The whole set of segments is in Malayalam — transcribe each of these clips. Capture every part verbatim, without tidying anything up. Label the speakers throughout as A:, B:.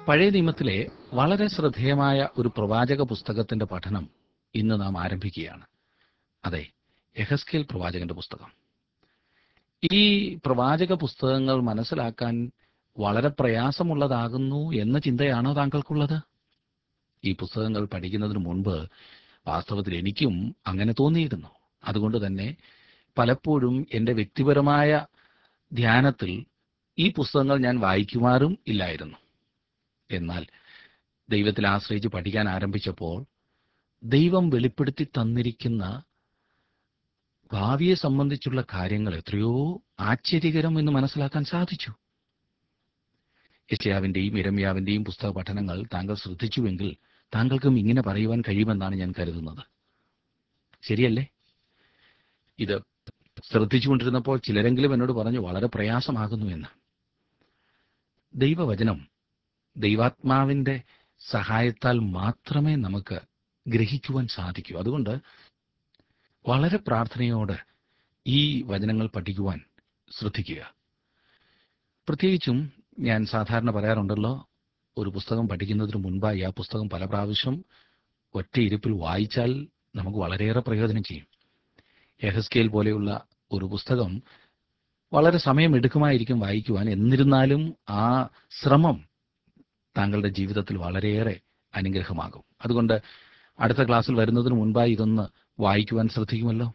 A: പഴയ നിയമത്തിലെ വളരെ ശ്രദ്ധേയമായ ഒരു പ്രവാചക പുസ്തകത്തിന്റെ പഠനം ഇന്ന് നാം ആരംഭിക്കുകയാണ്. അതെ, യെഹെസ്കേൽ പ്രവാചകന്റെ പുസ്തകം. ഈ പ്രവാചക പുസ്തകങ്ങൾ മനസ്സിലാക്കാൻ വളരെ പ്രയാസമുള്ളതാകുന്നു എന്ന ചിന്തയാണോ താങ്കൾക്കുള്ളത്? ഈ പുസ്തകങ്ങൾ പഠിക്കുന്നതിന് മുൻപ് വാസ്തവത്തിൽ എനിക്കും അങ്ങനെ തോന്നിയിരുന്നു. അതുകൊണ്ട് തന്നെ പലപ്പോഴും എൻ്റെ വ്യക്തിപരമായ ധ്യാനത്തിൽ ഈ പുസ്തകങ്ങൾ ഞാൻ വായിക്കുമാറും ഇല്ലായിരുന്നു. എന്നാൽ ദൈവത്തിൽ ആശ്രയിച്ച് പഠിക്കാൻ ആരംഭിച്ചപ്പോൾ ദൈവം വെളിപ്പെടുത്തി തന്നിരിക്കുന്ന ഭാവിയെ സംബന്ധിച്ചുള്ള കാര്യങ്ങൾ എത്രയോ ആശ്ചര്യകരം എന്ന് മനസ്സിലാക്കാൻ സാധിച്ചു. യെശയ്യാവിന്റെയും യിരെമ്യാവിന്റെയും പുസ്തക പഠനങ്ങൾ താങ്കൾ ശ്രദ്ധിച്ചുവെങ്കിൽ താങ്കൾക്കും ഇങ്ങനെ പറയുവാൻ കഴിയുമെന്നാണ് ഞാൻ കരുതുന്നത്. ശരിയല്ലേ? ഇത് ശ്രദ്ധിച്ചുകൊണ്ടിരുന്നപ്പോൾ ചിലരെങ്കിലും എന്നോട് പറഞ്ഞു, വളരെ പ്രയാസമാകുന്നു എന്ന്. ദൈവവചനം ദൈവാത്മാവിന്റെ സഹായത്താൽ മാത്രമേ നമുക്ക് ഗ്രഹിക്കുവാൻ സാധിക്കൂ. അതുകൊണ്ട് വളരെ പ്രാർത്ഥനയോടെ ഈ വചനങ്ങൾ പഠിക്കുവാൻ ശ്രദ്ധിക്കുക. പ്രത്യേകിച്ചും ഞാൻ സാധാരണ പറയാറുണ്ടല്ലോ, ഒരു പുസ്തകം പഠിക്കുന്നതിന് മുൻപായി ആ പുസ്തകം പല പ്രാവശ്യം ഒറ്റയിരുപ്പിൽ വായിച്ചാൽ നമുക്ക് വളരെയേറെ പ്രയോജനം ചെയ്യും. യെഹെസ്കേൽ പോലെയുള്ള ഒരു പുസ്തകം വളരെ സമയമെടുക്കുമായിരിക്കും വായിക്കുവാൻ. എന്നിരുന്നാലും ആ ശ്രമം താങ്കളുടെ ജീവിതത്തിൽ വളരെയേറെ അനുഗ്രഹമാകും. അതുകൊണ്ട് അടുത്ത ക്ലാസ്സിൽ വരുന്നതിന് മുൻപായി ഇതൊന്ന് വായിക്കുവാൻ ശ്രദ്ധിക്കുമല്ലോ.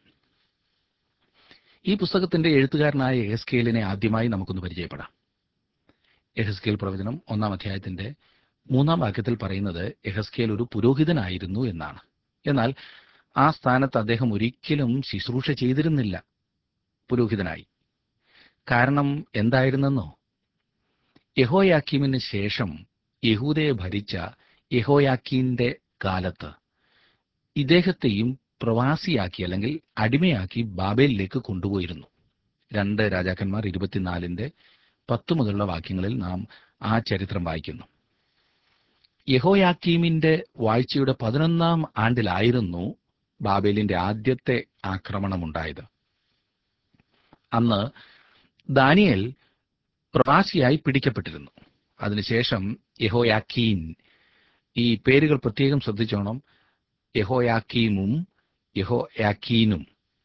A: ഈ പുസ്തകത്തിന്റെ എഴുത്തുകാരനായ യെഹെസ്കേലിനെ ആദ്യമായി നമുക്കൊന്ന് പരിചയപ്പെടാം. യെഹെസ്കേൽ പ്രവചനം ഒന്നാം അധ്യായത്തിന്റെ മൂന്നാം വാക്യത്തിൽ പറയുന്നത് യെഹെസ്കേൽ ഒരു പുരോഹിതനായിരുന്നു എന്നാണ്. എന്നാൽ ആ സ്ഥാനത്ത് അദ്ദേഹം ഒരിക്കലും ശുശ്രൂഷ ചെയ്തിരുന്നില്ല പുരോഹിതനായി. കാരണം എന്തായിരുന്നെന്നോ? യെഹോയാക്കീമിന് ശേഷം യഹൂദയെ ഭരിച്ച യെഹോയാക്കീന്റെ കാലത്ത് ഇദ്ദേഹത്തെയും പ്രവാസിയാക്കി അല്ലെങ്കിൽ അടിമയാക്കി ബാബേലിലേക്ക് കൊണ്ടുപോയിരുന്നു. രണ്ട് രാജാക്കന്മാർ ഇരുപത്തിനാലിന്റെ പത്ത് മുതലുള്ള വാക്യങ്ങളിൽ നാം ആ ചരിത്രം വായിക്കുന്നു. യെഹോയാക്കീമിന്റെ വാഴ്ചയുടെ പതിനൊന്നാം ആണ്ടിലായിരുന്നു ബാബേലിന്റെ ആദ്യത്തെ ആക്രമണമുണ്ടായത്. അന്ന് ദാനിയേൽ പ്രവാസിയായി പിടിക്കപ്പെട്ടിരുന്നു. അതിനുശേഷം യെഹോയാക്കീൻ, ഈ പേരുകൾ പ്രത്യേകം ശ്രദ്ധിച്ചോണം, യെഹോയാക്കീമും യെഹോയാക്കീനും.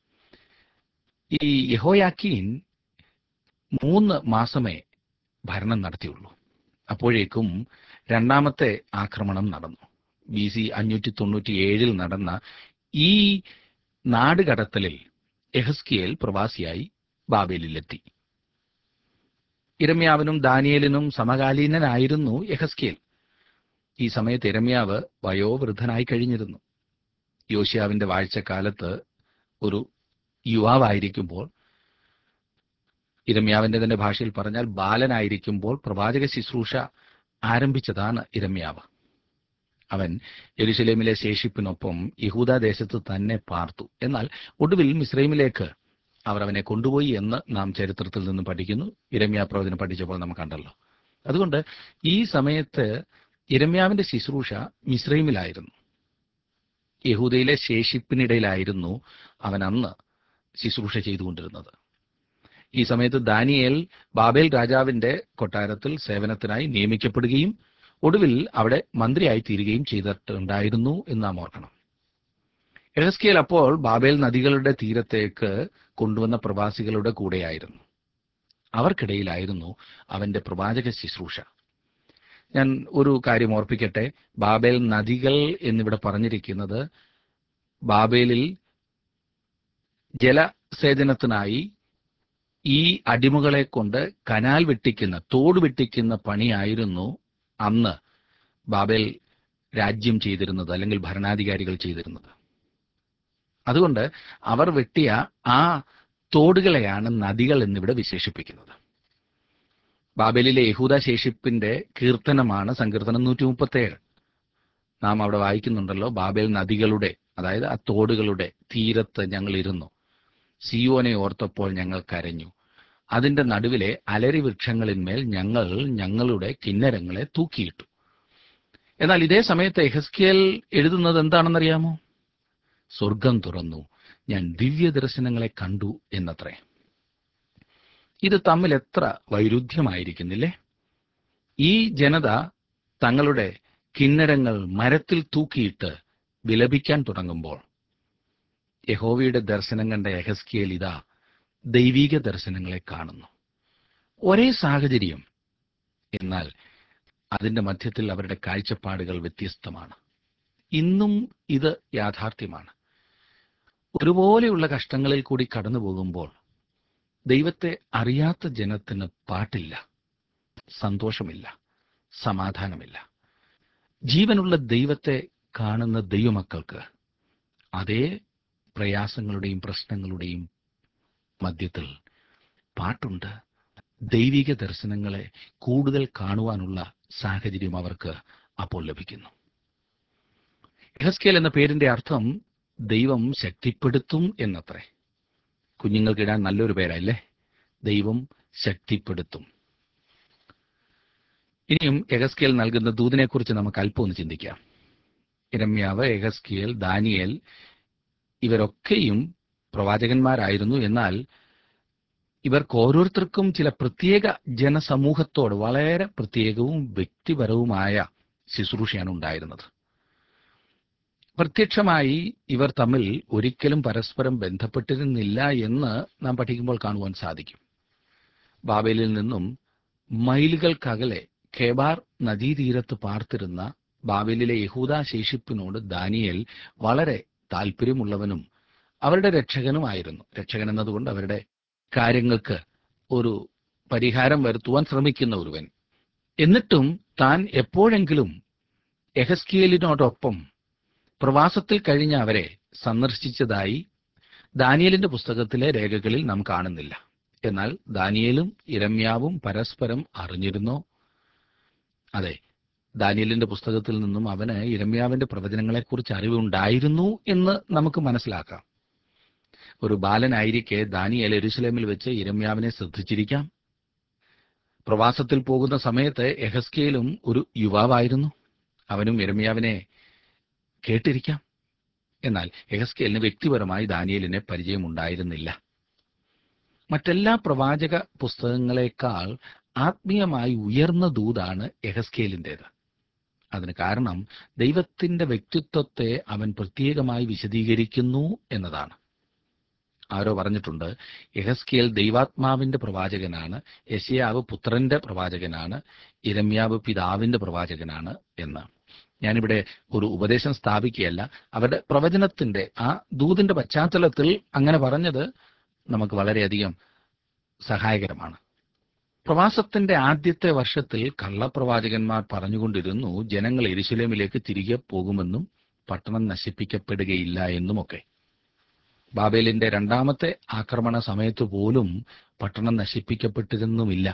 A: ഈ യെഹോയാക്കീൻ മൂന്ന് മാസമേ ഭരണം നടത്തിയുള്ളൂ. അപ്പോഴേക്കും രണ്ടാമത്തെ ആക്രമണം നടന്നു. ബി സി അഞ്ഞൂറ്റി തൊണ്ണൂറ്റി ഏഴിൽ നടന്ന ഈ നാടുകടത്തലിൽ യെഹെസ്കേൽ പ്രവാസിയായി ബാബേലിലെത്തി. യിരെമ്യാവിനും ദാനിയേലിനും സമകാലീനനായിരുന്നു യെഹെസ്കേൽ. ഈ സമയത്ത് യിരെമ്യാവ് വയോവൃദ്ധനായി കഴിഞ്ഞിരുന്നു. യോശിയാവിന്റെ വാഴ്ചക്കാലത്ത് ഒരു യുവാവായിരിക്കുമ്പോൾ, യിരെമ്യാവിന്റെ തന്നെ ഭാഷയിൽ പറഞ്ഞാൽ ബാലനായിരിക്കുമ്പോൾ പ്രവാചക ശുശ്രൂഷ ആരംഭിച്ചതാണ് യിരെമ്യാവ്. അവൻ യെരുശലേമിലെ ശേഷിപ്പിനൊപ്പം യഹൂദാദേശത്ത് തന്നെ പാർത്തു. എന്നാൽ ഒടുവിൽ മിസ്രൈമിലേക്ക് അവർ അവനെ കൊണ്ടുപോയി എന്ന് നാം ചരിത്രത്തിൽ നിന്ന് പഠിക്കുന്നു. യിരെമ്യാ പ്രവചനം പഠിച്ചപ്പോൾ നാം കണ്ടല്ലോ. അതുകൊണ്ട് ഈ സമയത്ത് യിരെമ്യാവിന്റെ ശുശ്രൂഷ മിസ്രൈമിലായിരുന്നു. യഹൂദയിലെ ശേഷിപ്പിനിടയിലായിരുന്നു അവൻ അന്ന് ശുശ്രൂഷ ചെയ്തുകൊണ്ടിരുന്നത്. ഈ സമയത്ത് ദാനിയേൽ ബാബേൽ രാജാവിന്റെ കൊട്ടാരത്തിൽ സേവനത്തിനായി നിയമിക്കപ്പെടുകയും ഒടുവിൽ അവിടെ മന്ത്രിയായി തീരുകയും ചെയ്തിട്ടുണ്ടായിരുന്നു എന്ന് നാം ഓർക്കണം. യെഹെസ്കേൽ അപ്പോൾ ബാബേൽ നദികളുടെ തീരത്തേക്ക് കൊണ്ടുവന്ന പ്രവാസികളുടെ കൂടെയായിരുന്നു. അവർക്കിടയിലായിരുന്നു അവന്റെ പ്രവാചക ശുശ്രൂഷ. ഞാൻ ഒരു കാര്യം ഓർപ്പിക്കട്ടെ. ബാബേൽ നദികൾ എന്നിവിടെ പറഞ്ഞിരിക്കുന്നത് ബാബേലിൽ ജലസേചനത്തിനായി ഈ അടിമകളെ കൊണ്ട് കനാൽ വെട്ടിക്കുന്ന, തോട് വെട്ടിക്കുന്ന പണിയായിരുന്നു അന്ന് ബാബേൽ രാജ്യം ചെയ്തിരുന്നത്, അല്ലെങ്കിൽ ഭരണാധികാരികൾ ചെയ്തിരുന്നത്. അതുകൊണ്ട് അവർ വെട്ടിയ ആ തോടുകളെയാണ് നദികൾ എന്നിവിടെ വിശേഷിപ്പിക്കുന്നത്. ബാബേലിലെ യഹൂദ ശേഷിപ്പിന്റെ കീർത്തനമാണ് സങ്കീർത്തനം നൂറ്റി മുപ്പത്തി ഏഴ്. നാം അവിടെ വായിക്കുന്നുണ്ടല്ലോ, ബാബേൽ നദികളുടെ, അതായത് ആ തോടുകളുടെ തീരത്ത് ഞങ്ങൾ ഇരുന്നു, സിയോനെ ഓർത്തപ്പോൾ ഞങ്ങൾ കരഞ്ഞു, അതിന്റെ നടുവിലെ അലരി വൃക്ഷങ്ങളിന്മേൽ ഞങ്ങൾ ഞങ്ങളുടെ കിന്നരങ്ങളെ തൂക്കിയിട്ടു. എന്നാൽ ഇതേ സമയത്ത് യെഹെസ്കേൽ എഴുതുന്നത് എന്താണെന്നറിയാമോ? സ്വർഗം തുറന്നു, ഞാൻ ദിവ്യ ദർശനങ്ങളെ കണ്ടു എന്നത്രേ. ഇത് തമ്മിൽ എത്ര വൈരുദ്ധ്യമായിരിക്കുന്നില്ലേ? ഈ ജനത തങ്ങളുടെ കിന്നരങ്ങൾ മരത്തിൽ തൂക്കിയിട്ട് വിലപിക്കാൻ തുടങ്ങുമ്പോൾ യഹോവയുടെ ദർശനം കണ്ട യെഹെസ്കേൽ ഇതാ ദൈവീക ദർശനങ്ങളെ കാണുന്നു. ഒരേ സാഹചര്യം, എന്നാൽ അതിന്റെ മധ്യത്തിൽ അവരുടെ കാഴ്ചപ്പാടുകൾ വ്യത്യസ്തമാണ്. ഇന്നും ഇത് യാഥാർത്ഥ്യമാണ്. ഒരുപോലെയുള്ള കഷ്ടങ്ങളിൽ കൂടി കടന്നു പോകുമ്പോൾ ദൈവത്തെ അറിയാത്ത ജനത്തിന് പാട്ടില്ല, സന്തോഷമില്ല, സമാധാനമില്ല. ജീവനുള്ള ദൈവത്തെ കാണുന്ന ദൈവമക്കൾക്ക് അതേ പ്രയാസങ്ങളുടെയും പ്രശ്നങ്ങളുടെയും മധ്യത്തിൽ പാട്ടുണ്ട്. ദൈവിക ദർശനങ്ങളെ കൂടുതൽ കാണുവാനുള്ള സാഹചര്യം അവർക്ക് അപ്പോൾ ലഭിക്കുന്നു. യെഹെസ്കേൽ എന്ന പേരിന്റെ അർത്ഥം ദൈവം ശക്തിപ്പെടുത്തും എന്നത്രേ. കുഞ്ഞുങ്ങൾക്കിടാൻ നല്ലൊരു പേരല്ലേ, ദൈവം ശക്തിപ്പെടുത്തും. ഇനിയും യെഹെസ്കേൽ നൽകുന്ന ദൂതിനെക്കുറിച്ച് നമുക്ക് അല്പം ഒന്ന് ചിന്തിക്കാം. യിരെമ്യാവ്, യെഹെസ്കേൽ, ദാനിയേൽ ഇവരൊക്കെയും പ്രവാചകന്മാരായിരുന്നു. എന്നാൽ ഇവർക്ക് ഓരോരുത്തർക്കും ചില പ്രത്യേക ജനസമൂഹത്തോട് വളരെ പ്രത്യേകവും വ്യക്തിപരവുമായ ശുശ്രൂഷയാണ് ഉണ്ടായിരുന്നത്. പ്രത്യക്ഷമായി ഇവർ തമ്മിൽ ഒരിക്കലും പരസ്പരം ബന്ധപ്പെട്ടിരുന്നില്ല എന്ന് നാം പഠിക്കുമ്പോൾ കാണുവാൻ സാധിക്കും. ബാബേലിൽ നിന്നും മൈലുകൾക്കകലെ ഖേബാർ നദീതീരത്ത് പാർത്തിരുന്ന ബാബേലിലെ യഹൂദാ ശേഷിപ്പിനോട് ദാനിയേൽ വളരെ താല്പര്യമുള്ളവനും അവരുടെ രക്ഷകനുമായിരുന്നു. രക്ഷകൻ എന്നതുകൊണ്ട് അവരുടെ കാര്യങ്ങൾക്ക് ഒരു പരിഹാരം വരുത്തുവാൻ ശ്രമിക്കുന്ന ഒരുവൻ. എന്നിട്ടും താൻ എപ്പോഴെങ്കിലും യെഹെസ്കേലിനോടൊപ്പം പ്രവാസത്തിൽ കഴിഞ്ഞ അവരെ സന്ദർശിച്ചതായി ദാനിയേലിന്റെ പുസ്തകത്തിലെ രേഖകളിൽ നാം കാണുന്നില്ല. എന്നാൽ ദാനിയേലും യിരെമ്യാവും പരസ്പരം അറിഞ്ഞിരുന്നോ? അതെ, ദാനിയേലിന്റെ പുസ്തകത്തിൽ നിന്നും അവന് യിരെമ്യാവിന്റെ പ്രവചനങ്ങളെക്കുറിച്ച് അറിവുണ്ടായിരുന്നു എന്ന് നമുക്ക് മനസ്സിലാക്കാം. ഒരു ബാലനായിരിക്കെ ദാനിയേൽ യെരൂശലേമിൽ വെച്ച് യിരെമ്യാവിനെ ശ്രദ്ധിച്ചിരിക്കാം. പ്രവാസത്തിൽ പോകുന്ന സമയത്ത് യെഹെസ്കേലും ഒരു യുവാവായിരുന്നു. അവനും യിരെമ്യാവിനെ കേട്ടിരിക്കാം. എന്നാൽ യെഹെസ്കേലിന് വ്യക്തിപരമായി ദാനിയേലിനെ പരിചയമുണ്ടായിരുന്നില്ല. മറ്റെല്ലാ പ്രവാചക പുസ്തകങ്ങളെക്കാൾ ആത്മീയമായി ഉയർന്ന ദൂതാണ് യെഹെസ്കേലിൻ്റേത്. അതിന് കാരണം ദൈവത്തിന്റെ വ്യക്തിത്വത്തെ അവൻ പ്രത്യേകമായി വിശദീകരിക്കുന്നു എന്നതാണ്. ആരോ പറഞ്ഞിട്ടുണ്ട്, യെഹെസ്കേൽ ദൈവാത്മാവിന്റെ പ്രവാചകനാണ്, യെശയ്യാവ് പുത്രന്റെ പ്രവാചകനാണ്, യിരെമ്യാവ് പിതാവിന്റെ പ്രവാചകനാണ് എന്ന്. ഞാനിവിടെ ഒരു ഉപദേശം സ്ഥാപിക്കുകയല്ല. അവരുടെ പ്രവചനത്തിന്റെ ആ ദൂതിന്റെ പശ്ചാത്തലത്തിൽ അങ്ങനെ പറഞ്ഞത് നമുക്ക് വളരെയധികം സഹായകരമാണ്. പ്രവാസത്തിന്റെ ആദ്യത്തെ വർഷത്തിൽ കള്ളപ്രവാചകന്മാർ പറഞ്ഞുകൊണ്ടിരുന്നു, ജനങ്ങൾ യെരൂശലേമിലേക്ക് തിരികെ പോകുമെന്നും പട്ടണം നശിപ്പിക്കപ്പെടുകയില്ല എന്നുമൊക്കെ. ബാബേലിന്റെ രണ്ടാമത്തെ ആക്രമണ സമയത്ത് പോലും പട്ടണം നശിപ്പിക്കപ്പെട്ടിരുന്നുമില്ല,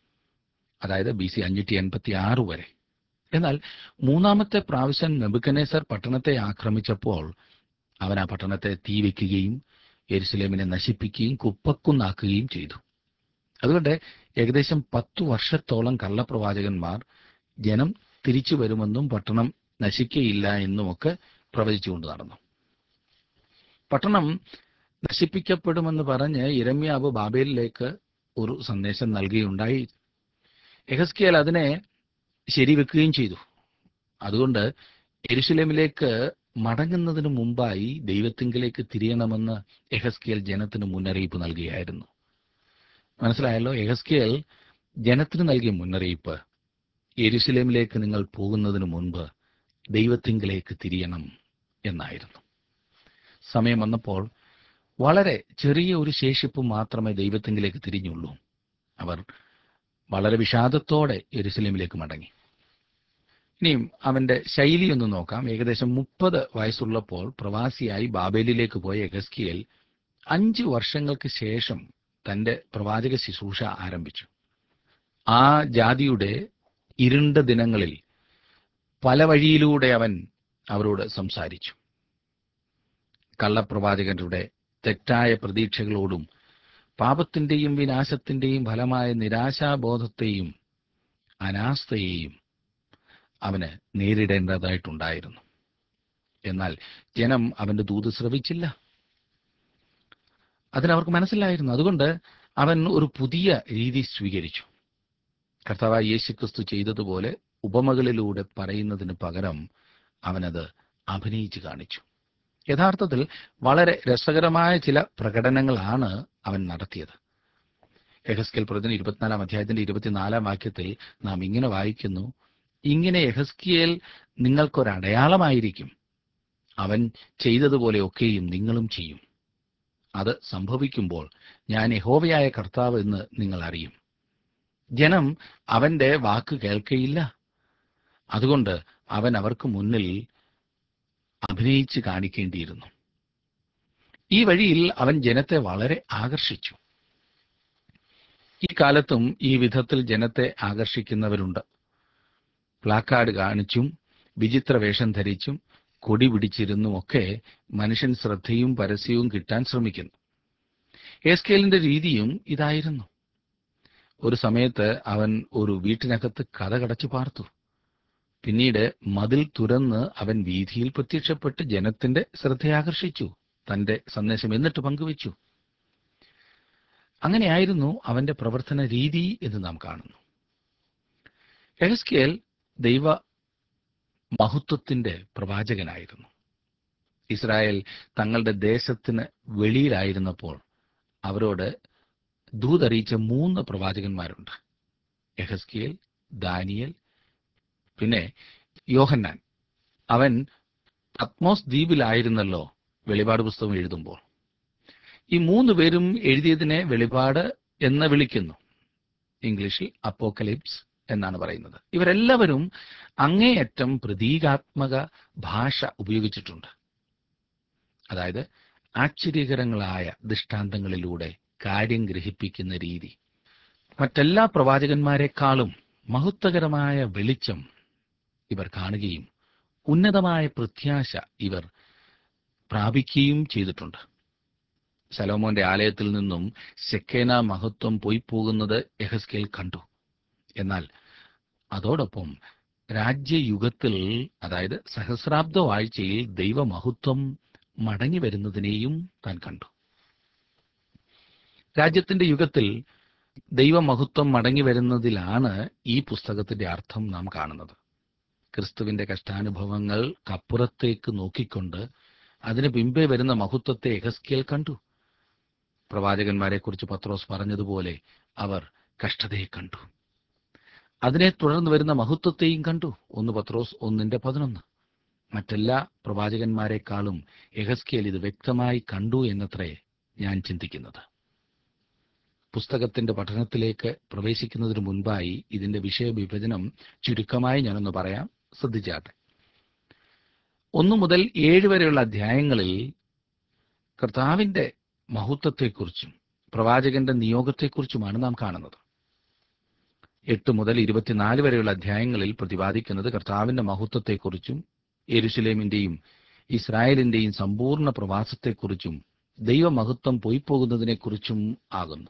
A: അതായത് ബി സി അഞ്ഞൂറ്റി എൺപത്തി ആറ് വരെ. എന്നാൽ മൂന്നാമത്തെ പ്രാവശ്യം നെബൂഖദ്നേസർ പട്ടണത്തെ ആക്രമിച്ചപ്പോൾ അവൻ ആ പട്ടണത്തെ തീ വയ്ക്കുകയും യെരൂശലേമിനെ നശിപ്പിക്കുകയും കുപ്പക്കുന്നാക്കുകയും ചെയ്തു. അതുകൊണ്ട് ഏകദേശം പത്തു വർഷത്തോളം കള്ളപ്രവാചകന്മാർ ജനം തിരിച്ചു വരുമെന്നും പട്ടണം നശിക്കയില്ല എന്നുമൊക്കെ പ്രവചിച്ചുകൊണ്ട് നടന്നു. പട്ടണം നശിപ്പിക്കപ്പെടുമെന്ന് പറഞ്ഞ് യിരെമ്യാവ് ബാബേലിലേക്ക് ഒരു സന്ദേശം നൽകുകയുണ്ടായി. യെഹെസ്കേൽ അതിനെ ശരിവെക്കുകയും ചെയ്തു. അതുകൊണ്ട് യെരൂശലേമിലേക്ക് മടങ്ങുന്നതിന് മുമ്പായി ദൈവത്തിങ്കിലേക്ക് തിരിയണമെന്ന് യെഹെസ്കേൽ ജനത്തിന് മുന്നറിയിപ്പ് നൽകുകയായിരുന്നു. മനസ്സിലായല്ലോ? യെഹെസ്കേൽ ജനത്തിന് നൽകിയ മുന്നറിയിപ്പ് യെരൂശലേമിലേക്ക് നിങ്ങൾ പോകുന്നതിന് മുൻപ് ദൈവത്തിങ്കിലേക്ക് തിരിയണം എന്നായിരുന്നു. സമയം വന്നപ്പോൾ വളരെ ചെറിയ ഒരു ശേഷിപ്പ് മാത്രമേ ദൈവത്തിങ്കിലേക്ക് തിരിഞ്ഞുള്ളൂ. അവർ വളരെ വിഷാദത്തോടെ യെരൂശലേമിലേക്ക് മടങ്ങി. ഇനിയും അവന്റെ ശൈലി ഒന്ന് നോക്കാം. ഏകദേശം മുപ്പത് വയസ്സുള്ളപ്പോൾ പ്രവാസിയായി ബാബേലിലേക്ക് പോയ യെഹെസ്കേൽ അഞ്ച് വർഷങ്ങൾക്ക് ശേഷം തന്റെ പ്രവാചക ശുശ്രൂഷ ആരംഭിച്ചു. ആ ജാതിയുടെ ഇരുണ്ട ദിനങ്ങളിൽ പല വഴിയിലൂടെ അവൻ അവരോട് സംസാരിച്ചു. കള്ളപ്രവാചകരുടെ തെറ്റായ പ്രതീക്ഷകളോടും പാപത്തിന്റെയും വിനാശത്തിന്റെയും ഫലമായ നിരാശാബോധത്തെയും അനാസ്ഥയെയും അവന് നേരിടേണ്ടതായിട്ടുണ്ടായിരുന്നു. എന്നാൽ ജനം അവന്റെ ദൂത് ശ്രവിച്ചില്ല. അതിനവർക്ക് മനസ്സിലായിരുന്നു. അതുകൊണ്ട് അവൻ ഒരു പുതിയ രീതി സ്വീകരിച്ചു. കർത്താവായ യേശുക്രിസ്തു ചെയ്തതുപോലെ ഉപമകളിലൂടെ പറയുന്നതിന് പകരം അവനത് അഭിനയിച്ച് കാണിച്ചു. യഥാർത്ഥത്തിൽ വളരെ രസകരമായ ചില പ്രകടനങ്ങളാണ് അവൻ നടത്തിയത്. യെഹെസ്കേൽ പ്രവചനം ഇരുപത്തിനാലാം അധ്യായത്തിന്റെ ഇരുപത്തിനാലാം വാക്യത്തിൽ നാം ഇങ്ങനെ വായിക്കുന്നു: ഇങ്ങനെ യെഹെസ്കേൽ നിങ്ങൾക്കൊരടയാളമായിരിക്കും. അവൻ ചെയ്തതുപോലെ ഒക്കെയും നിങ്ങളും ചെയ്യും. അത് സംഭവിക്കുമ്പോൾ ഞാൻ യഹോവയായ കർത്താവ് എന്ന് നിങ്ങൾ അറിയും. ജനം അവന്റെ വാക്ക് കേൾക്കയില്ല. അതുകൊണ്ട് അവൻ അവർക്ക് മുന്നിൽ അഭിനയിച്ച് കാണിക്കേണ്ടിയിരുന്നു. ഈ വഴിയിൽ അവൻ ജനത്തെ വളരെ ആകർഷിച്ചു. ഈ കാലത്തും ഈ വിധത്തിൽ ജനത്തെ ആകർഷിക്കുന്നവരുണ്ട്. പ്ലാക്കാർഡ് കാണിച്ചും വിചിത്ര വേഷം ധരിച്ചും കൊടി പിടിച്ചിരുന്നുമൊക്കെ മനുഷ്യൻ ശ്രദ്ധയും പരസ്യവും കിട്ടാൻ ശ്രമിക്കുന്നു. യെഹെസ്കേലിന്റെ രീതിയും ഇതായിരുന്നു. ഒരു സമയത്ത് അവൻ ഒരു വീട്ടിനകത്ത് കതകടച്ചു പാർത്തു. പിന്നീട് മതിൽ തുരന്ന് അവൻ വീഥിയിൽ പ്രത്യക്ഷപ്പെട്ട് ജനത്തിന്റെ ശ്രദ്ധയാകർഷിച്ചു. തന്റെ സന്ദേശം എന്നിട്ട് പങ്കുവച്ചു. അങ്ങനെയായിരുന്നു അവന്റെ പ്രവർത്തന രീതി എന്ന് നാം കാണുന്നു. യെഹെസ്കേൽ ദൈവ മഹത്വത്തിന്റെ പ്രവാചകനായിരുന്നു. ഇസ്രായേൽ തങ്ങളുടെ ദേശത്തിന് വെളിയിലായിരുന്നപ്പോൾ അവരോട് ദൂതറിയിച്ച മൂന്ന് പ്രവാചകന്മാരുണ്ട്: യെഹെസ്കേൽ, ദാനിയേൽ, പിന്നെ യോഹന്നാൻ. അവൻ പത്മോസ് ദ്വീപിലായിരുന്നല്ലോ വെളിപാട് പുസ്തകം എഴുതുമ്പോൾ. ഈ മൂന്ന് പേരും എഴുതിയതിനെ വെളിപാട് എന്ന് വിളിക്കുന്നു. ഇംഗ്ലീഷിൽ അപ്പോക്കലിപ്സ് എന്നാണ് പറയുന്നത്. ഇവരെല്ലാവരും അങ്ങേയറ്റം പ്രതീകാത്മക ഭാഷ ഉപയോഗിച്ചിട്ടുണ്ട്. അതായത് ആശ്ചര്യകരങ്ങളായ ദൃഷ്ടാന്തങ്ങളിലൂടെ കാര്യം ഗ്രഹിപ്പിക്കുന്ന രീതി. മറ്റെല്ലാ പ്രവാചകന്മാരെക്കാളും മഹത്വകരമായ വെളിച്ചം ഇവർ കാണുകയും ഉന്നതമായ പ്രത്യാശ ഇവർ പ്രാപിക്കുകയും ചെയ്തിട്ടുണ്ട്. ശലോമോന്റെ ആലയത്തിൽ നിന്നും ശെക്കേന മഹത്വം പോയിപ്പോകുന്നത് യെഹെസ്കേൽ കണ്ടു. എന്നാൽ അതോടൊപ്പം രാജ്യയുഗത്തിൽ, അതായത് സഹസ്രാബ്ദ വാഴ്ചയിൽ ദൈവമഹത്വം മടങ്ങി വരുന്നതിനെയും താൻ കണ്ടു. രാജ്യത്തിന്റെ യുഗത്തിൽ ദൈവമഹത്വം മടങ്ങി വരുന്നതിലാണ് ഈ പുസ്തകത്തിന്റെ അർത്ഥം നാം കാണുന്നത്. ക്രിസ്തുവിന്റെ കഷ്ടാനുഭവങ്ങൾക്കപ്പുറത്തേക്ക് നോക്കിക്കൊണ്ട് അതിന് പിമ്പേ വരുന്ന മഹത്വത്തെ യെഹെസ്കേൽ കണ്ടു. പ്രവാചകന്മാരെക്കുറിച്ച് പത്രോസ് പറഞ്ഞതുപോലെ അവർ കഷ്ടതയെ കണ്ടു. അതിനെ തുടർന്ന് വരുന്ന മഹത്വത്തെയും കണ്ടു. ഒന്ന് പത്രോസ് ഒന്നിന്റെ പതിനൊന്ന്. മറ്റെല്ലാ പ്രവാചകന്മാരെക്കാളും യെഹെസ്കേൽ ഇത് വ്യക്തമായി കണ്ടു എന്നത്രേ ഞാൻ ചിന്തിക്കുന്നത്. പുസ്തകത്തിന്റെ പഠനത്തിലേക്ക് പ്രവേശിക്കുന്നതിന് മുൻപായി ഇതിന്റെ വിഷയവിഭജനം ചുരുക്കമായി ഞാനൊന്ന് പറയാം. ശ്രദ്ധിച്ചാട്ടെ. ഒന്നു മുതൽ ഏഴ് വരെയുള്ള അധ്യായങ്ങളിൽ കർത്താവിന്റെ മഹത്വത്തെക്കുറിച്ചും പ്രവാചകന്റെ നിയോഗത്തെക്കുറിച്ചുമാണ് നാം കാണുന്നത്. എട്ട് മുതൽ ഇരുപത്തിനാല് വരെയുള്ള അധ്യായങ്ങളിൽ പ്രതിപാദിക്കുന്നത് കർത്താവിന്റെ മഹത്വത്തെക്കുറിച്ചും യെരുശലേമിന്റെയും ഇസ്രായേലിന്റെയും സമ്പൂർണ്ണ പ്രവാസത്തെക്കുറിച്ചും ദൈവമഹത്വം പോയിപ്പോകുന്നതിനെക്കുറിച്ചും ആകുന്നു.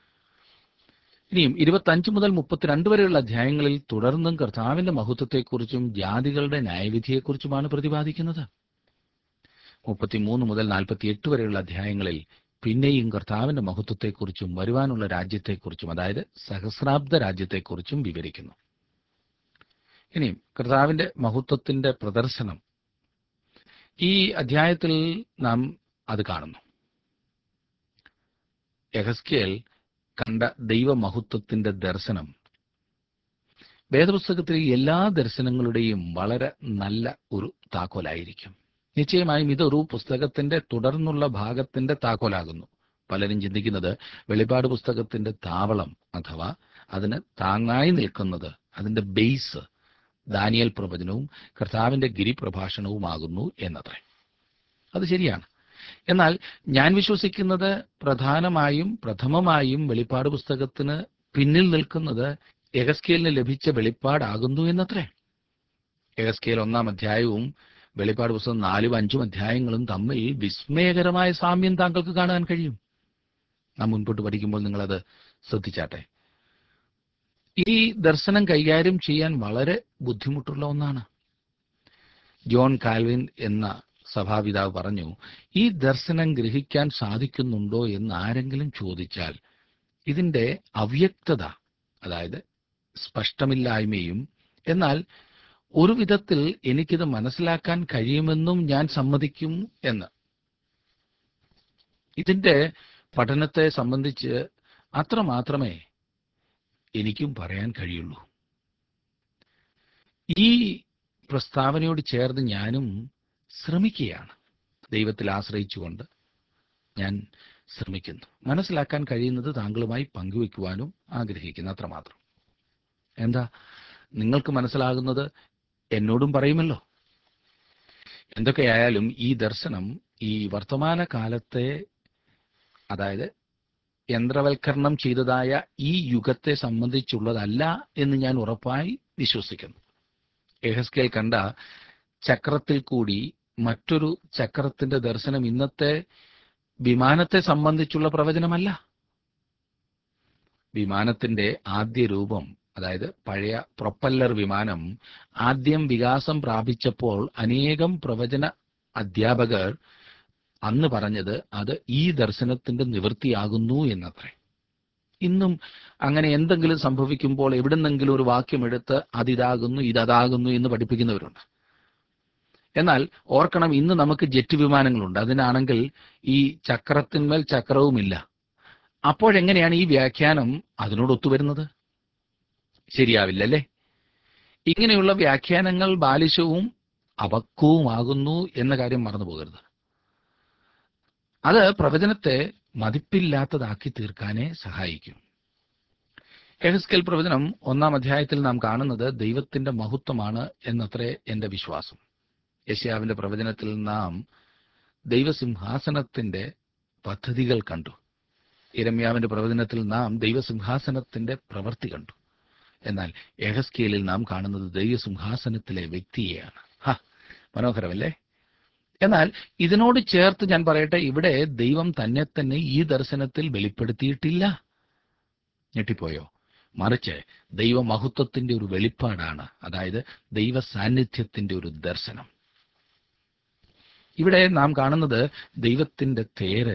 A: ഇനിയും ഇരുപത്തഞ്ച് മുതൽ മുപ്പത്തിരണ്ട് വരെയുള്ള അധ്യായങ്ങളിൽ തുടർന്നും കർത്താവിന്റെ മഹത്വത്തെക്കുറിച്ചും ജാതികളുടെ ന്യായവിധിയെക്കുറിച്ചുമാണ് പ്രതിപാദിക്കുന്നത്. മുപ്പത്തിമൂന്ന് മുതൽ നാൽപ്പത്തിയെട്ട് വരെയുള്ള അധ്യായങ്ങളിൽ പിന്നെയും കർത്താവിന്റെ മഹത്വത്തെക്കുറിച്ചും വരുവാനുള്ള രാജ്യത്തെക്കുറിച്ചും, അതായത് സഹസ്രാബ്ദ രാജ്യത്തെക്കുറിച്ചും വിവരിക്കുന്നു. ഇനിയും കർത്താവിന്റെ മഹത്വത്തിന്റെ പ്രദർശനം ഈ അധ്യായത്തിൽ നാം അത് കാണുന്നു. യെഹെസ്കേൽ കണ്ട ദൈവമഹത്വത്തിന്റെ ദർശനം വേദപുസ്തകത്തിലെ എല്ലാ ദർശനങ്ങളുടെയും വളരെ നല്ല ഒരു താക്കോലായിരിക്കും. നിശ്ചയമായും ഇതൊരു പുസ്തകത്തിന്റെ തുടർന്നുള്ള ഭാഗത്തിന്റെ താക്കോലാകുന്നു. പലരും ചിന്തിക്കുന്നത് വെളിപാട് പുസ്തകത്തിന്റെ താവളം അഥവാ അതിന് താങ്ങായി നിൽക്കുന്നത്, അതിന്റെ ബേസ് ദാനിയേൽ പ്രവചനവും കർത്താവിന്റെ ഗിരിപ്രഭാഷണവുമാകുന്നു എന്നത്രേ. അത് ശരിയാണ്. എന്നാൽ ഞാൻ വിശ്വസിക്കുന്നത് പ്രധാനമായും പ്രഥമമായും വെളിപ്പാട് പുസ്തകത്തിന് പിന്നിൽ നിൽക്കുന്നത് യെഹെസ്കേലിന് ലഭിച്ച വെളിപ്പാടാകുന്നു എന്നത്രേ. യെഹെസ്കേൽ ഒന്നാം അധ്യായവും വെളിപ്പാട് പുസ്തകം നാലും അഞ്ചും അധ്യായങ്ങളും തമ്മിൽ വിസ്മയകരമായ സാമ്യം താങ്കൾക്ക് കാണാൻ കഴിയും. നാം മുൻപോട്ട് പഠിക്കുമ്പോൾ നിങ്ങളത് ശ്രദ്ധിച്ചാട്ടെ. ഈ ദർശനം കൈകാര്യം ചെയ്യാൻ വളരെ ബുദ്ധിമുട്ടുള്ള ഒന്നാണ്. ജോൺ കാൽവിൻ എന്ന സഭാപിതാവ് പറഞ്ഞു, ഈ ദർശനം ഗ്രഹിക്കാൻ സാധിക്കുന്നുണ്ടോ എന്ന് ആരെങ്കിലും ചോദിച്ചാൽ ഇതിന്റെ അവ്യക്തത, അതായത് സ്പഷ്ടമില്ലായ്മയും എന്നാൽ ഒരു വിധത്തിൽ എനിക്കിത് മനസ്സിലാക്കാൻ കഴിയുമെന്നും ഞാൻ സമ്മതിക്കും എന്ന്. ഇതിന്റെ പഠനത്തെ സംബന്ധിച്ച് അത്രമാത്രമേ എനിക്കും പറയാൻ കഴിയുള്ളൂ. ഈ പ്രസ്താവനയോട് ചേർന്ന് ഞാനും ശ്രമിക്കുകയാണ്. ദൈവത്തിൽ ആശ്രയിച്ചുകൊണ്ട് ഞാൻ ശ്രമിക്കുന്നു. മനസ്സിലാക്കാൻ കഴിയുന്നത് താങ്കളുമായി പങ്കുവെക്കുവാനും ആഗ്രഹിക്കുന്നു, അത്രമാത്രം. എന്താ നിങ്ങൾക്ക് മനസ്സിലാകുന്നത് എന്നോടും പറയുമല്ലോ. എന്തൊക്കെയായാലും ഈ ദർശനം ഈ വർത്തമാന കാലത്തെ, അതായത് യന്ത്രവൽക്കരണം ചെയ്തതായ ഈ യുഗത്തെ സംബന്ധിച്ചുള്ളതല്ല എന്ന് ഞാൻ ഉറപ്പായി വിശ്വസിക്കുന്നു. യെഹെസ്കേൽ കണ്ട ചക്രത്തിൽ കൂടി മറ്റൊരു ചക്രത്തിന്റെ ദർശനം ഇന്നത്തെ വിമാനത്തെ സംബന്ധിച്ചുള്ള പ്രവചനമല്ല. വിമാനത്തിന്റെ ആദ്യ രൂപം, അതായത് പഴയ പ്രൊപ്പല്ലർ വിമാനം ആദ്യം വികാസം പ്രാപിച്ചപ്പോൾ അനേകം പ്രവചന അധ്യാപകർ അന്ന് പറഞ്ഞത് അത് ഈ ദർശനത്തിന്റെ നിവൃത്തിയാകുന്നു എന്നത്രേ. ഇന്നും അങ്ങനെ എന്തെങ്കിലും സംഭവിക്കുമ്പോൾ എവിടുന്നെങ്കിലും ഒരു വാക്യമെടുത്ത് അതിതാകുന്നു ഇതതാകുന്നു എന്ന് പഠിപ്പിക്കുന്നവരുണ്ട്. എന്നാൽ ഓർക്കണം, ഇന്ന് നമുക്ക് ജെറ്റ് വിമാനങ്ങളുണ്ട്. അതിനാണെങ്കിൽ ഈ ചക്രത്തിന്മേൽ ചക്രവുമില്ല. അപ്പോഴെങ്ങനെയാണ് ഈ വ്യാഖ്യാനം അതിനോട് ഒത്തുവരുന്നത്? ശരിയാവില്ലല്ലേ? ഇങ്ങനെയുള്ള വ്യാഖ്യാനങ്ങൾ ബാലിശവും അപക്വവുമാകുന്നു എന്ന കാര്യം മറന്നു പോകരുത്. അത് പ്രവചനത്തെ മതിപ്പില്ലാത്തതാക്കി തീർക്കാനേ സഹായിക്കും. യെഹെസ്കേൽ പ്രവചനം ഒന്നാം അധ്യായത്തിൽ നാം കാണുന്നത് ദൈവത്തിന്റെ മഹത്വമാണ് എന്നത്രേ എന്റെ വിശ്വാസം. യെശയ്യാവിന്റെ പ്രവചനത്തിൽ നാം ദൈവസിംഹാസനത്തിന്റെ പദ്ധതികൾ കണ്ടു. യിരെമ്യാവിന്റെ പ്രവചനത്തിൽ നാം ദൈവസിംഹാസനത്തിന്റെ പ്രവൃത്തി കണ്ടു. എന്നാൽ യെഹെസ്കേലിൽ നാം കാണുന്നത് ദൈവസിംഹാസനത്തിലെ വ്യക്തിയെയാണ്. ഹ, മനോഹരമല്ലേ? എന്നാൽ ഇതിനോട് ചേർത്ത് ഞാൻ പറയട്ടെ, ഇവിടെ ദൈവം തന്നെ തന്നെ ഈ ദർശനത്തിൽ വെളിപ്പെടുത്തിയിട്ടില്ല. ഞെട്ടിപ്പോയോ? മറിച്ച് ദൈവമഹത്വത്തിന്റെ ഒരു വെളിപ്പാടാണ്, അതായത് ദൈവ സാന്നിധ്യത്തിന്റെ ഒരു ദർശനം. ഇവിടെ നാം കാണുന്നത് ദൈവത്തിന്റെ തേര്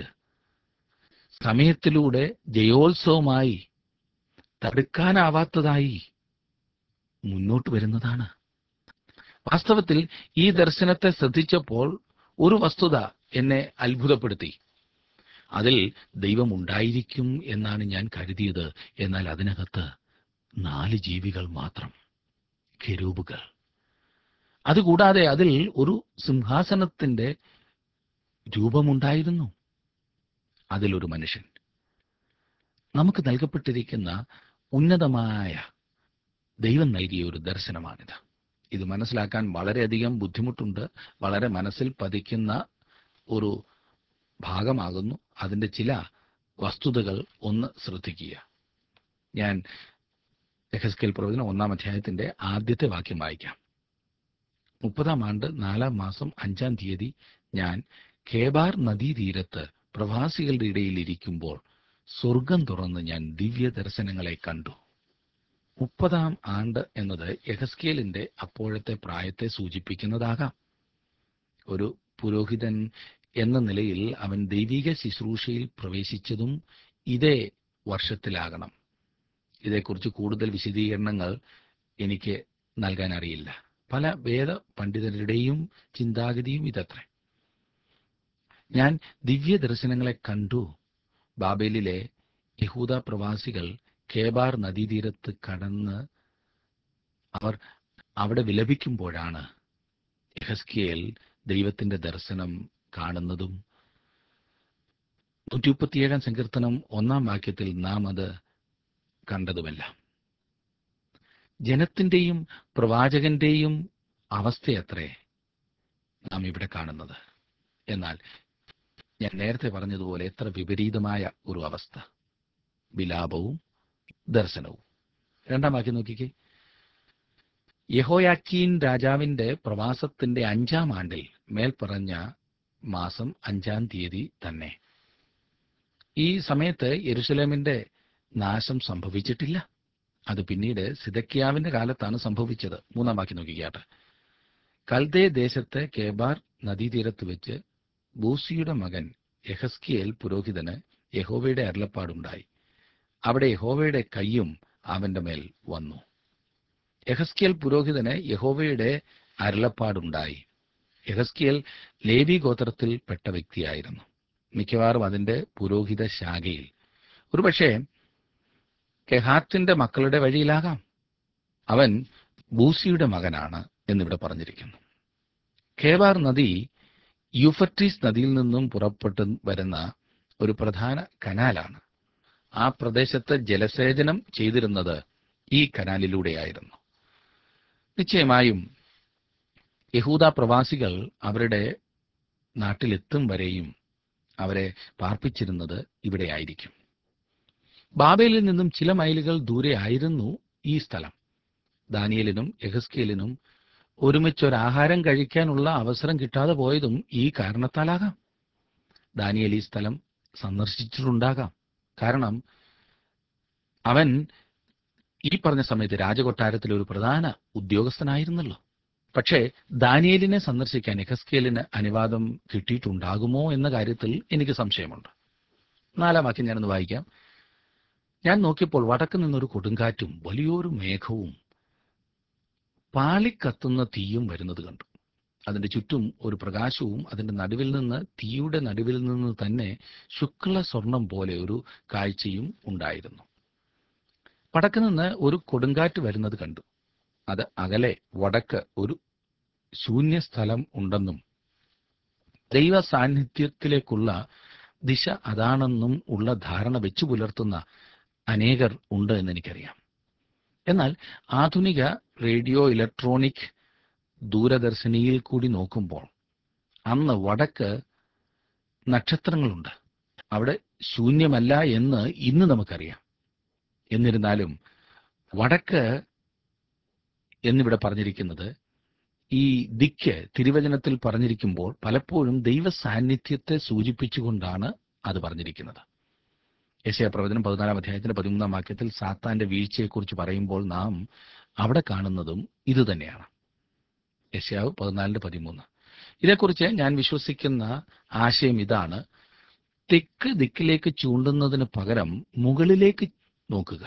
A: സമയത്തിലൂടെ ജയോത്സവമായി തടുക്കാനാവാത്തതായി മുന്നോട്ട് വരുന്നതാണ്. വാസ്തവത്തിൽ ഈ ദർശനത്തെ ശ്രദ്ധിച്ചപ്പോൾ ഒരു വസ്തുത എന്നെ അത്ഭുതപ്പെടുത്തി. അതിൽ ദൈവം ഉണ്ടായിരിക്കും എന്നാണ് ഞാൻ കരുതിയത്. എന്നാൽ അതിനകത്ത് നാല് ജീവികൾ മാത്രം, കെരൂബുകൾ. അതുകൂടാതെ അതിൽ ഒരു സിംഹാസനത്തിന്റെ രൂപമുണ്ടായിരുന്നു, അതിലൊരു മനുഷ്യൻ. നമുക്ക് നൽകപ്പെട്ടിരിക്കുന്ന ഉന്നതമായ ദൈവം നൽകിയ ഒരു ദർശനമാണിത്. ഇത് മനസ്സിലാക്കാൻ വളരെയധികം ബുദ്ധിമുട്ടുണ്ട്. വളരെ മനസ്സിൽ പതിക്കുന്ന ഒരു ഭാഗമാകുന്നു. അതിൻ്റെ ചില വസ്തുതകൾ ഒന്ന് ശ്രദ്ധിക്കുക. ഞാൻ യെഹെസ്കേൽ പ്രവചനം ഒന്നാം അധ്യായത്തിന്റെ ആദ്യത്തെ വാക്യം വായിക്കാം. മുപ്പതാം ആണ്ട് നാലാം മാസം അഞ്ചാം തീയതി ഞാൻ ഖേബാർ നദീതീരത്ത് പ്രവാസികളുടെ ഇടയിൽ ഇരിക്കുമ്പോൾ സ്വർഗം തുറന്ന് ഞാൻ ദിവ്യ ദർശനങ്ങളെ കണ്ടു. മുപ്പതാം ആണ്ട് എന്നത് യെഹെസ്കേലിന്റെ അപ്പോഴത്തെ പ്രായത്തെ സൂചിപ്പിക്കുന്നതാകാം. ഒരു പുരോഹിതൻ എന്ന നിലയിൽ അവൻ ദൈവിക ശുശ്രൂഷയിൽ പ്രവേശിച്ചതും ഇതേ വർഷത്തിലാകണം. ഇതേക്കുറിച്ച് കൂടുതൽ വിശദീകരണങ്ങൾ എനിക്ക് നൽകാൻ അറിയില്ല. പല വേദ പണ്ഡിതരുടെയും ചിന്താഗതിയും ഇതത്രേ. ഞാൻ ദിവ്യ ദർശനങ്ങളെ കണ്ടു. ബാബേലിലെ യഹൂദ പ്രവാസികൾ ഖേബാർ നദീതീരത്ത് കടന്ന് അവർ അവിടെ വിലപിക്കുമ്പോഴാണ് യെഹെസ്കേൽ ദൈവത്തിന്റെ ദർശനം കാണുന്നതും നൂറ്റി മുപ്പത്തിയേഴാം സങ്കീർത്തനം ഒന്നാം വാക്യത്തിൽ നാം അത് കണ്ടതുമല്ല. ജനത്തിന്റെയും പ്രവാചകന്റെയും അവസ്ഥയത്രേ നാം ഇവിടെ കാണുന്നത്. എന്നാൽ ഞാൻ നേരത്തെ പറഞ്ഞതുപോലെ എത്ര വിപരീതമായ ഒരു അവസ്ഥ, വിലാപവും ദർശനവും. രണ്ടാം വാക്യം നോക്കിക്കേ. യെഹോയാക്കീൻ രാജാവിന്റെ പ്രവാസത്തിന്റെ അഞ്ചാം ആണ്ടിൽ മേൽപ്പറഞ്ഞ മാസം അഞ്ചാം തീയതി തന്നെ. ഈ സമയത്ത് യെരൂശലേമിന്റെ നാശം സംഭവിച്ചിട്ടില്ല. അത് പിന്നീട് സിദക്കിയാവിന്റെ കാലത്താണ് സംഭവിച്ചത്. മൂന്നാം വാക്യം നോക്കിക്കാട്ടെ. കൽദേ ദേശത്തെ കേബാർ നദീതീരത്ത് വെച്ച് ബൂസിയുടെ മകൻ യെഹെസ്കേൽ പുരോഹിതന് യഹോവയുടെ അരുളപ്പാടുണ്ടായി. അവിടെ യഹോവയുടെ കയ്യും അവന്റെ മേൽ വന്നു. യെഹെസ്കേൽ പുരോഹിതന് യഹോവയുടെ അരുളപ്പാടുണ്ടായി. യെഹെസ്കേൽ ലേവി ഗോത്രത്തിൽ പെട്ട വ്യക്തിയായിരുന്നു. മിക്കവാറും അതിന്റെ പുരോഹിത ശാഖയിൽ. ഒരുപക്ഷെ കെഹാത്തിന്റെ മക്കളുടെ വഴിയിലാകാം. അവൻ ബൂസിയുടെ മകനാണ് എന്നിവിടെ പറഞ്ഞിരിക്കുന്നു. ഖേബാർ നദി യൂഫട്രീസ് നദിയിൽ നിന്നും പുറപ്പെട്ടു വരുന്ന ഒരു പ്രധാന കനാലാണ്. ആ പ്രദേശത്ത് ജലസേചനം ചെയ്തിരുന്നത് ഈ കനാലിലൂടെയായിരുന്നു. നിശ്ചയമായും യഹൂദ പ്രവാസികൾ അവരുടെ നാട്ടിലെത്തും വരെയും അവരെ പാർപ്പിച്ചിരുന്നത് ഇവിടെയായിരിക്കും. ബാബേലിൽ നിന്നും ചില മൈലുകൾ ദൂരെ ആയിരുന്നു ഈ സ്ഥലം. ദാനിയേലിനും യെഹെസ്കേലിനും ഒരുമിച്ചൊരാഹാരം കഴിക്കാനുള്ള അവസരം കിട്ടാതെ പോയതും ഈ കാരണത്താലാകാം. ദാനിയേൽ ഈ സ്ഥലം സന്ദർശിച്ചിട്ടുണ്ടാകാം. കാരണം അവൻ ഈ പറഞ്ഞ സമയത്ത് രാജകൊട്ടാരത്തിലെ ഒരു പ്രധാന ഉദ്യോഗസ്ഥനായിരുന്നല്ലോ. പക്ഷേ ദാനിയേലിനെ സന്ദർശിക്കാൻ യെഹെസ്കേലിന് അനുവാദം കിട്ടിയിട്ടുണ്ടാകുമോ എന്ന കാര്യത്തിൽ എനിക്ക് സംശയമുണ്ട്. നാലാം വാക്യം ഞാനൊന്ന് വായിക്കാം. ഞാൻ നോക്കിയപ്പോൾ വടക്ക് നിന്നൊരു കൊടുങ്കാറ്റും വലിയൊരു മേഘവും പാളിക്കത്തുന്ന തീയും വരുന്നത് കണ്ടു. അതിന്റെ ചുറ്റും ഒരു പ്രകാശവും അതിന്റെ നടുവിൽ നിന്ന്, തീയുടെ നടുവിൽ നിന്ന് തന്നെ ശുക്ല സ്വർണം പോലെ ഒരു കാഴ്ചയും ഉണ്ടായിരുന്നു. വടക്ക് നിന്ന് ഒരു കൊടുങ്കാറ്റ് വരുന്നത് കണ്ടു. അത് അകലെ വടക്ക് ഒരു ശൂന്യസ്ഥലം ഉണ്ടെന്നും ദൈവ സാന്നിധ്യത്തിലേക്കുള്ള ദിശ അതാണെന്നും ഉള്ള ധാരണ വെച്ചു പുലർത്തുന്ന അനേകർ ഉണ്ട് എന്നെനിക്കറിയാം. എന്നാൽ ആധുനിക റേഡിയോ ഇലക്ട്രോണിക് ദൂരദർശിനിയിൽ കൂടി നോക്കുമ്പോൾ അന്ന് വടക്ക് നക്ഷത്രങ്ങളുണ്ട്, അവിടെ ശൂന്യമല്ല എന്ന് ഇന്ന് നമുക്കറിയാം. എന്നിരുന്നാലും വടക്ക് എന്നിവിടെ പറഞ്ഞിരിക്കുന്നത്, ഈ ദിക്ക് തിരുവചനത്തിൽ പറഞ്ഞിരിക്കുമ്പോൾ പലപ്പോഴും ദൈവ സാന്നിധ്യത്തെ സൂചിപ്പിച്ചുകൊണ്ടാണ് അത് പറഞ്ഞിരിക്കുന്നത്. യെശയ്യാ പ്രവചനം പതിനാലാം അധ്യായത്തിന്റെ പതിമൂന്നാം വാക്യത്തിൽ സാത്താന്റെ വീഴ്ചയെക്കുറിച്ച് പറയുമ്പോൾ നാം അവിടെ കാണുന്നതും ഇതുതന്നെയാണ്. യെശയ്യാവ് പതിനാലിന്റെ പതിമൂന്ന്. ഇതേക്കുറിച്ച് ഞാൻ വിശ്വസിക്കുന്ന ആശയം ഇതാണ്: തെക്ക് ദിക്കിലേക്ക് ചൂണ്ടുന്നതിന് പകരം മുകളിലേക്ക് നോക്കുക.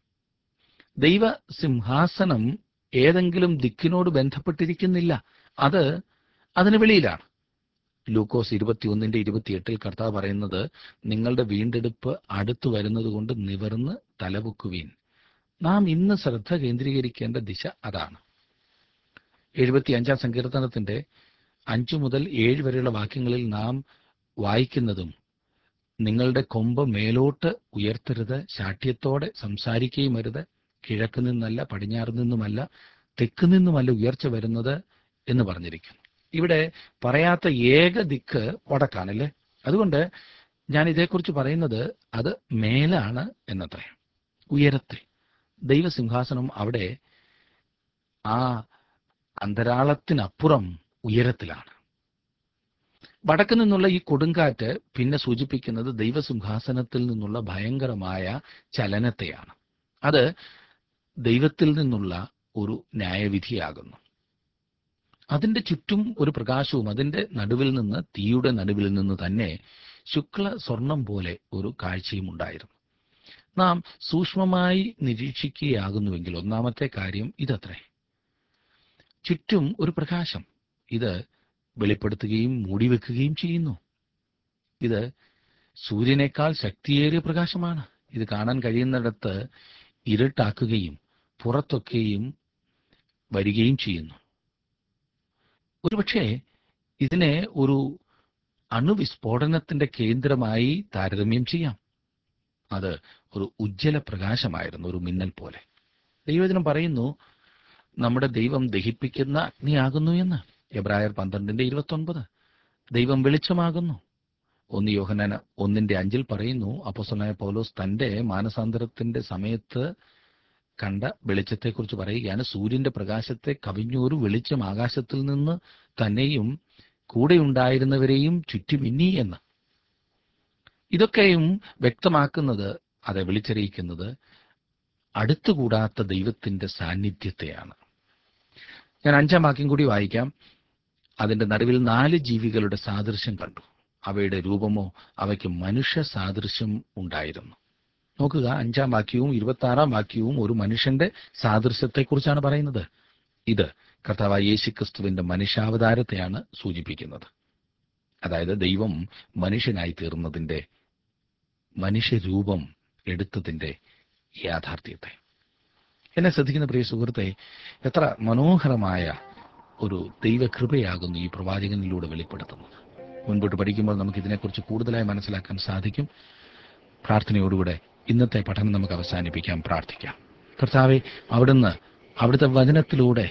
A: ദൈവ സിംഹാസനം ഏതെങ്കിലും ദിക്കിനോട് ബന്ധപ്പെട്ടിരിക്കുന്നില്ല, അത് അതിന് വെളിയിലാണ്. ലൂക്കോസ് ഇരുപത്തിയൊന്നിന്റെ ഇരുപത്തിയെട്ടിൽ കർത്താവ് പറയുന്നത്, നിങ്ങളുടെ വീണ്ടെടുപ്പ് അടുത്തു വരുന്നത് കൊണ്ട് നിവർന്ന് തലപൊക്കുവീൻ. നാം ഇന്ന് ശ്രദ്ധ കേന്ദ്രീകരിക്കേണ്ട ദിശ അതാണ്. എഴുപത്തി അഞ്ചാം സങ്കീർത്തനത്തിന്റെ അഞ്ചു മുതൽ ഏഴ് വരെയുള്ള വാക്യങ്ങളിൽ നാം വായിക്കുന്നതും, നിങ്ങളുടെ കൊമ്പ് മേലോട്ട് ഉയർത്തരുത്, ശാഠ്യത്തോടെ സംസാരിക്കുകയും അരുത്, കിഴക്ക് നിന്നല്ല പടിഞ്ഞാറ് നിന്നുമല്ല തെക്ക് നിന്നുമല്ല ഉയർച്ച വരുന്നത് എന്ന് പറഞ്ഞിരിക്കുന്നു. ഇവിടെ പറയാത്ത ഏക ദിക്ക് വടക്കാണല്ലേ. അതുകൊണ്ട് ഞാൻ ഇതേക്കുറിച്ച് പറയുന്നത് അത് മേലാണ് എന്നത്രേ, ഉയരത്തെ. ദൈവസിംഹാസനം അവിടെ ആ അന്തരാളത്തിനപ്പുറം ഉയരത്തിലാണ്. വടക്ക് നിന്നുള്ള ഈ കൊടുങ്കാറ്റ് പിന്നെ സൂചിപ്പിക്കുന്നത് ദൈവസിംഹാസനത്തിൽ നിന്നുള്ള ഭയങ്കരമായ ചലനത്തെയാണ്. അത് ദൈവത്തിൽ നിന്നുള്ള ഒരു ന്യായവിധിയാകുന്നു. അതിന്റെ ചുറ്റും ഒരു പ്രകാശവും അതിന്റെ നടുവിൽ നിന്ന്, തീയുടെ നടുവിൽ നിന്ന് തന്നെ ശുക്ല സ്വർണം പോലെ ഒരു കാഴ്ചയും ഉണ്ടായിരുന്നു. നാം സൂക്ഷ്മമായി നിരീക്ഷിക്കുകയാകുന്നുവെങ്കിൽ ഒന്നാമത്തെ കാര്യം ഇതത്രേ: ചുറ്റും ഒരു പ്രകാശം. ഇത് വെളിപ്പെടുത്തുകയും മൂടിവെക്കുകയും ചെയ്യുന്നു. ഇത് സൂര്യനേക്കാൾ ശക്തിയേറിയ പ്രകാശമാണ്. ഇത് കാണാൻ കഴിയുന്നിടത്ത് ഇരുട്ടാക്കുകയും പുറത്തൊക്കെയും വരികയും ചെയ്യുന്നു. ഒരുപക്ഷെ ഇതിനെ ഒരു അണുവിസ്ഫോടനത്തിന്റെ കേന്ദ്രമായി താരതമ്യം ചെയ്യാം. അത് ഒരു ഉജ്ജ്വല പ്രകാശമായിരുന്നു, ഒരു മിന്നൽ പോലെ. ദൈവവചനം പറയുന്നു, നമ്മുടെ ദൈവം ദഹിപ്പിക്കുന്ന അഗ്നിയാകുന്നു എന്ന്. എബ്രായർ പന്ത്രണ്ടിന്റെ ഇരുപത്തി ഒൻപത്. ദൈവം വെളിച്ചമാകുന്നു. ഒന്ന് യോഹന്നാൻ ഒന്നിന്റെ അഞ്ചിൽ പറയുന്നു, അപ്പോസ്തലനായ പൗലോസ് തന്റെ മാനസാന്തരത്തിന്റെ സമയത്ത് കണ്ട വെളിച്ചത്തെക്കുറിച്ച് പറയുകയാണ്, സൂര്യന്റെ പ്രകാശത്തെ കവിഞ്ഞൊരു വെളിച്ചം ആകാശത്തിൽ നിന്ന് തന്നെയും കൂടെയുണ്ടായിരുന്നവരെയും ചുറ്റുമിന്നി എന്ന്. ഇതൊക്കെയും വ്യക്തമാക്കുന്നത്, അതെ വിളിച്ചറിയിക്കുന്നത് അടുത്തുകൂടാത്ത ദൈവത്തിന്റെ സാന്നിധ്യത്തെയാണ്. ഞാൻ അഞ്ചാം വാക്യം കൂടി വായിക്കാം. അതിന്റെ നടുവിൽ നാല് ജീവികളുടെ സാദൃശ്യം കണ്ടു. അവയുടെ രൂപമോ അവയ്ക്ക് മനുഷ്യ സാദൃശ്യം ഉണ്ടായിരുന്നു. നോക്കുക, അഞ്ചാം വാക്യവും ഇരുപത്തി ആറാം വാക്യവും ഒരു മനുഷ്യന്റെ സാദൃശ്യത്തെക്കുറിച്ചാണ് പറയുന്നത്. ഇത് കർത്താവായ യേശുക്രിസ്തുവിന്റെ മനുഷ്യാവതാരത്തെയാണ് സൂചിപ്പിക്കുന്നത്. അതായത് ദൈവം മനുഷ്യനായി തീർന്നതിന്റെ, മനുഷ്യരൂപം എടുത്തതിന്റെ യാഥാർത്ഥ്യത്തെ. എന്നെ ശ്രദ്ധിക്കുന്ന പ്രിയ സുഹൃത്തെ, എത്ര മനോഹരമായ ഒരു ദൈവകൃപയാകുന്നു ഈ പ്രവാചകനിലൂടെ വെളിപ്പെടുത്തുന്നത്. മുൻപോട്ട് പഠിക്കുമ്പോൾ നമുക്ക് ഇതിനെക്കുറിച്ച് കൂടുതലായി മനസ്സിലാക്കാൻ സാധിക്കും. പ്രാർത്ഥനയോടുകൂടെ ഇന്നത്തെ പഠനം നമുക്ക് അവസാനിപ്പിക്കാം. പ്രാർത്ഥിക്കാം. കർത്താവെ, അവിടുന്ന് അവിടുത്തെ വചനത്തിലൂടെ